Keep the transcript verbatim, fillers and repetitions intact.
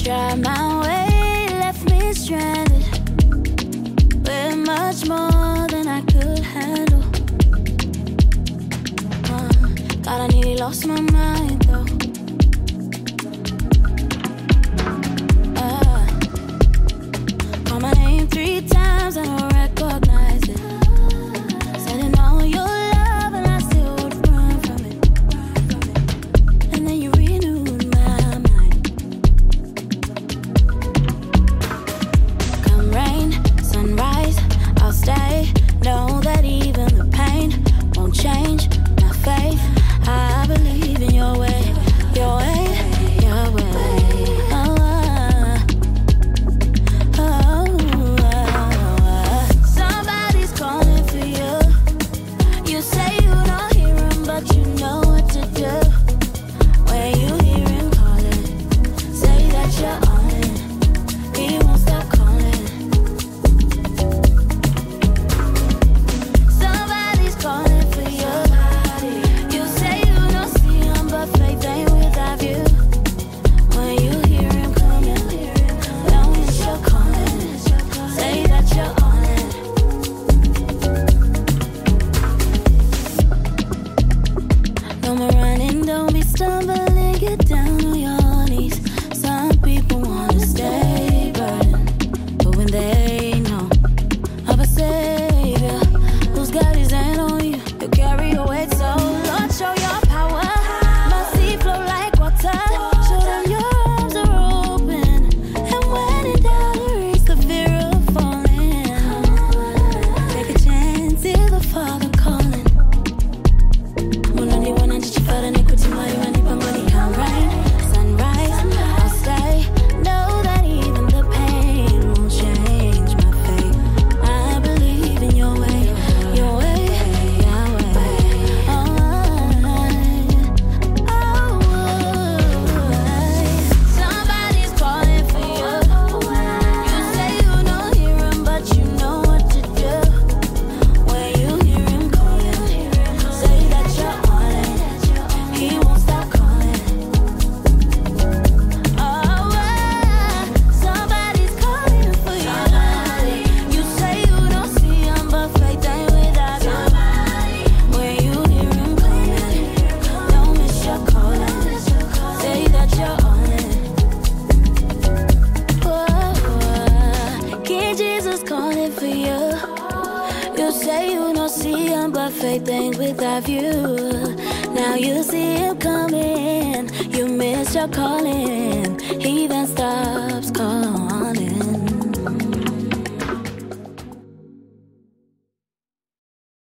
Tried my way, left me stranded with much more than I could handle. uh, God, I nearly lost my mind though. uh, Call my name three times, I don't recognize it. Sending all your love and I still would run from it. And then you renewed my mind. Come rain, sunrise, I'll stay. Know that even the pain won't change my faith. I believe in your way, your way, your way. Oh, oh, oh, oh. Somebody's calling for you. You say you don't hear him, but you know what to do. When you hear him calling, say that you're on it. He won't stop calling. Somebody's calling for you. You say you don't see him, but faith ain't without you. When you hear him coming, know that you're calling. Say that you're on it. No more running, don't be stumbling, get down on your knees. Some people wanna stay burdened, but when they know of a savior who's got his hand on you, he'll carry your weight. So Lord, show your power. Mercy flow like water. Show them your arms are open. And when in doubt, erase the fear of falling. Take a chance, hear the Father calling. Unani wanajifara nikuti mali wanipangoni. Come rain, sunrise, I'll stay. Know that even the pain won't change my fate. I believe in your way, your way, Yahweh. Oh, oh, somebody's calling for you. You say you don't hear him, but you know what to do. When you hear him calling, say that you're on it. He won't stop calling. Oh, somebody's calling for you. You say you don't see him, but faith ain't without you. When you hear him calling, don't miss your calling. Say that you're on it. Whoa, King Jesus calling for you. You say you don't see him, but faith ain't without you. Now you see him coming. You missed your calling. He even started